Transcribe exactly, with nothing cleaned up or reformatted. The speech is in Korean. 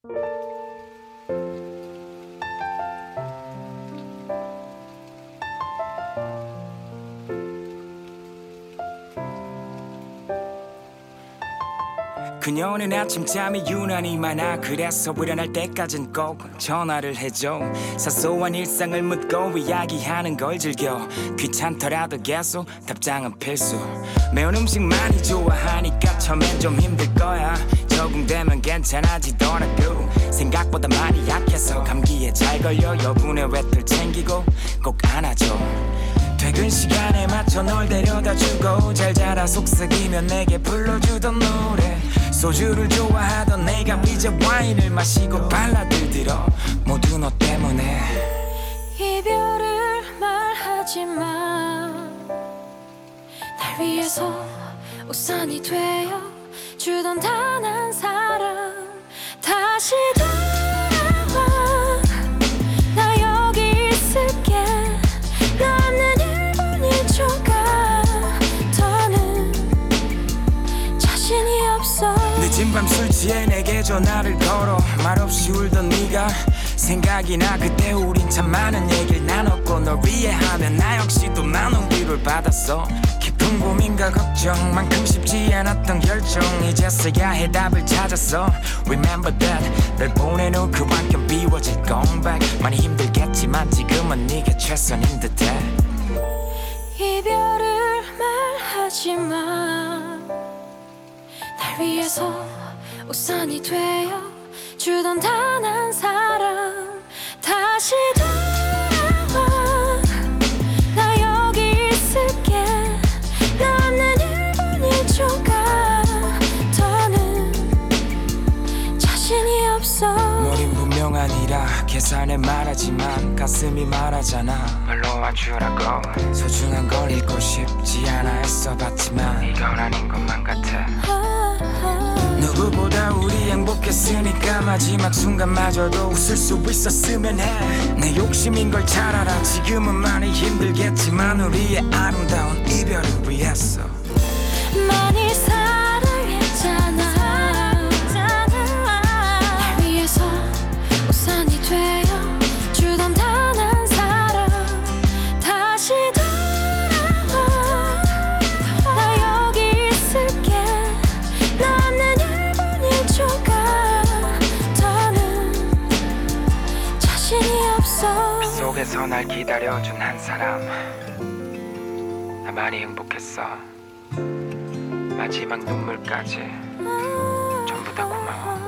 그녀는 아침잠이 유난히 많아. 그래서 일어날 때까진 꼭 전화를 해줘. 사소한 일상을 묻고 이야기하는 걸 즐겨. 귀찮더라도 계속 답장은 필수. 매운 음식 많이 좋아하니까 처음엔 좀 힘들 거야. 적응되면 괜찮아지더라고. 생각보다 많이 약해서 감기에 잘 걸려. 여분의 외톨 챙기고 꼭 안아줘. 퇴근 시간에 맞춰 널 데려다주고 잘 자라 속삭이며 내게 불러주던 노래. 소주를 좋아하던 내가 이제 와인을 마시고 발라드 들어. 모두 너 때문에. 이별을 말하지마. 날 위해서 우산이 되어 주던 단 한 사람 다시 돌아와. 나 여기 있을게. 나는 일 분 일 초가 더는 자신이 없어. 늦은 밤 술 취해 내게 전화를 걸어. 말없이 울던 네가 생각이 나. 그때 우린 참 많은 얘기를 나눴고 널 위해 하면 나 역시도 많은 위로를 받았어. 깊은 고민과 걱정만큼 쉽지 않았던 결정. 이제서야 해답을 찾았어. Remember that. 널 보내놓은 그 환경 비워질 공백. 많이 힘들겠지만 지금은 네가 최선인 듯해. 이별을 말하지마. 날 위해서 우산이 되어 주던 단 한 사람 다시 돌아와. 나 여기 있을게. 나는 일 분 일 초가 더는 자신이 없어. 머린 분명 아니라 계산을 말하지만 가슴이 말하잖아. 말로 와주라고. 소중한 걸 잊고 싶지 않아 애써봤지만 이건 아닌 것만 같아. 누구보다 우리 행복했으니까 마지막 순간마저도 웃을 수 있었으면 해. 내 욕심인 걸 잘 알아. 지금은 많이 힘들겠지만 우리의 아름다운 이별을 위해서 많이 사랑했잖아. 날 위해서 우산이 되어 주던 단 한 사람 다시 돌아와. 나 여기 있을게. 나는 일 분 일 초가 더는 자신이 없어. 빗속에서 날 기다려준 한 사람. 나 많이 행복했어. 마지막 눈물까지 전부 다 고마워.